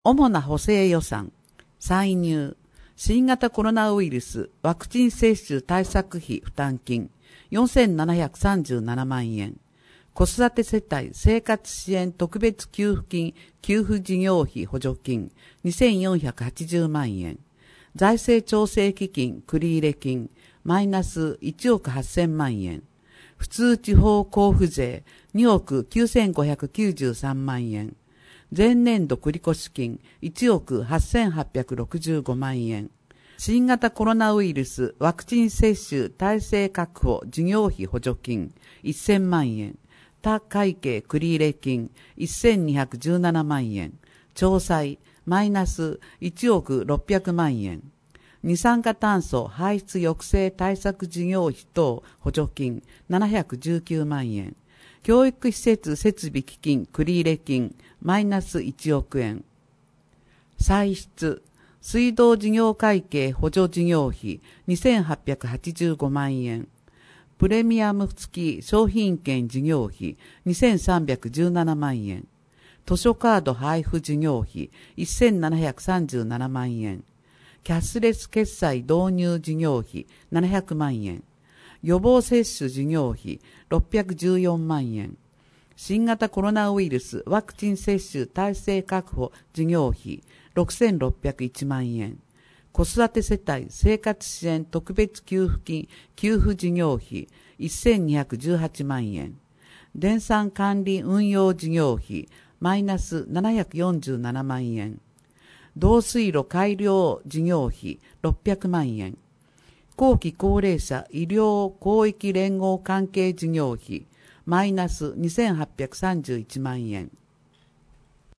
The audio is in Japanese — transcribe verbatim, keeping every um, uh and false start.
主な補正予算、歳入、新型コロナウイルスワクチン接種対策費負担金よんせんななひゃくさんじゅうななまんえん、子育て世帯生活支援特別給付金給付事業費補助金にせんよんひゃくはちじゅうまんえん、財政調整基金繰入金マイナスいちおくはっせんまんえん、普通地方交付税におくきゅうせんごひゃくきゅうじゅうさんまんえん、前年度繰越金いちおくはっせんはっぴゃくろくじゅうごまんえん、新型コロナウイルスワクチン接種体制確保事業費補助金せんまんえん、他会計繰入金せんにひゃくじゅうななまんえん、調歳マイナスいちおくろっぴゃくまんえん、二酸化炭素排出抑制対策事業費等補助金ななひゃくじゅうきゅうまんえん、教育施設設備基金繰入金マイナスいちおくえん、歳出水道事業会計補助事業費にせんはっぴゃくはちじゅうごまんえん、プレミアム付き商品券事業費にせんさんびゃくじゅうななまんえん、図書カード配布事業費せんななひゃくさんじゅうななまんえん、キャスレス決済導入事業費ななひゃくまんえん、予防接種事業費ろっぴゃくじゅうよんまんえん、新型コロナウイルスワクチン接種体制確保事業費ろくせんろっぴゃくいちまんえん、子育て世帯生活支援特別給付金給付事業費せんにひゃくじゅうはちまんえん、電産管理運用事業費マイナスななひゃくよんじゅうななまんえん、導水路改良事業費ろっぴゃくまんえん、後期高齢者医療広域連合関係事業費マイナスにせんはっぴゃくさんじゅういちまんえん、